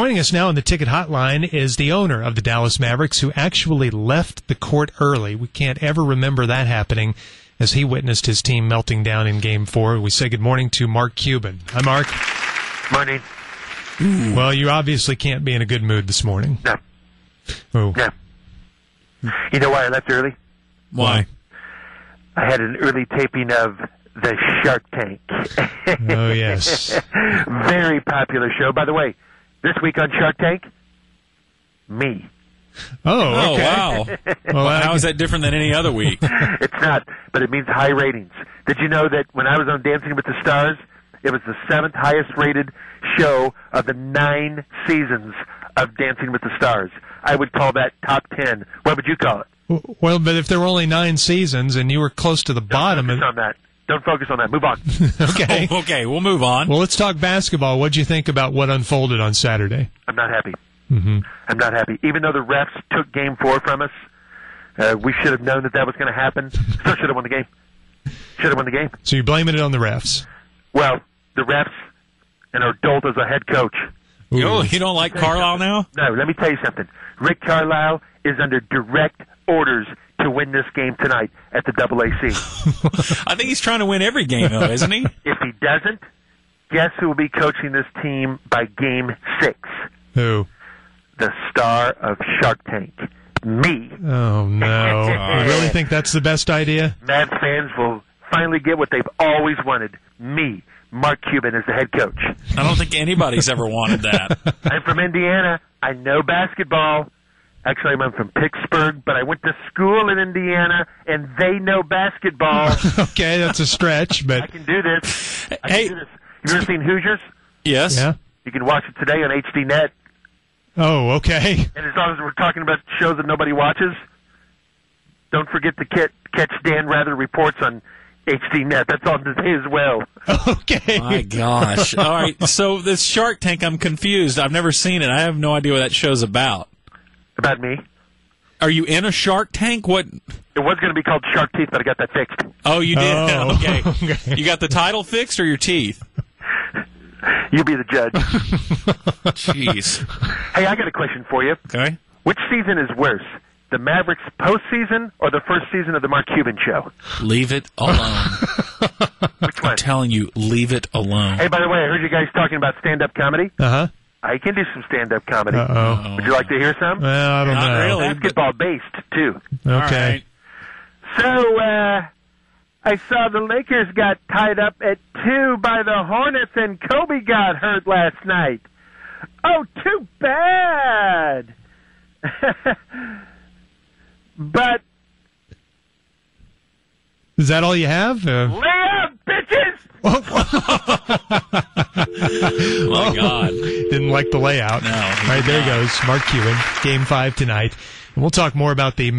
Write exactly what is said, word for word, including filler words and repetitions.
Joining us now on the ticket hotline is the owner of the Dallas Mavericks, who actually left the court early. We can't ever remember that happening as he witnessed his team melting down in Game four. We say good morning to Mark Cuban. Hi, Mark. Morning. Ooh. Well, you obviously can't be in a good mood this morning. No. Oh. No. You know why I left early? Why? I had an early taping of the Shark Tank. Oh, yes. Very popular show. By the way, this week on Shark Tank, me. Oh, okay. Oh, wow. Well, Well, how I- is that different than any other week? It's not, but it means high ratings. Did you know that when I was on Dancing with the Stars, it was the seventh highest rated show of the nine seasons of Dancing with the Stars? I would call that top ten. What would you call it? Well, but if there were only nine seasons and you were close to the bottom... Don't focus on that. Don't focus on that. Move on. Okay. Oh, okay, we'll move on. Well, let's talk basketball. What'd you think about what unfolded on Saturday? I'm not happy. Mm-hmm. I'm not happy. Even though the refs took Game Four from us, uh, we should have known that that was going to happen. Still should have won the game. Should have won the game. So you're blaming it on the refs? Well, the refs and our dolt as a head coach. Ooh. Oh, you don't like Carlisle now? No, let me tell you something. Rick Carlisle is under direct orders to win this game tonight at the Double A C. I think he's trying to win every game, though, isn't he? If he doesn't, guess who will be coaching this team by Game Six? Who? The star of Shark Tank, me. Oh, no. You really think that's the best idea? Mavs fans will finally get what they've always wanted. Me, Mark Cuban, as the head coach. I don't think anybody's ever wanted that. I'm from Indiana. I know basketball. Actually, I'm from Pittsburgh, but I went to school in Indiana, and they know basketball. Okay, that's a stretch, I but... can do this. I Hey. can do this. You ever seen Hoosiers? Yes? Yeah? You can watch it today on H D Net. Oh, okay. And as long as we're talking about shows that nobody watches, don't forget to catch, catch Dan Rather Reports on H D Net. That's on today as well. Okay. My gosh. All right, so this Shark Tank, I'm confused. I've never seen it. I have no idea what that show's about. About me. Are you in a Shark Tank? What? It was going to be called Shark Teeth, but I got that fixed. Oh, you did? Oh, okay. okay. You got the title fixed or your teeth? You be the judge. Jeez. Hey, I got a question for you. Okay. Which season is worse, the Mavericks postseason or the first season of the Mark Cuban show? Leave it alone. Which one? I'm telling you, leave it alone. Hey, by the way, I heard you guys talking about stand-up comedy. Uh-huh. I can do some stand-up comedy. Uh-oh. Would you like to hear some? Well, I don't Not know. really. Basketball-based, too. Okay. All right. So, uh, I saw the Lakers got tied up at two by the Hornets, and Kobe got hurt last night. Oh, too bad. But, Is that all you have? Uh, lay up, bitches! My God. Didn't like the layout. No, he All right, did there not. goes. Mark Cuban, Game five tonight. And we'll talk more about the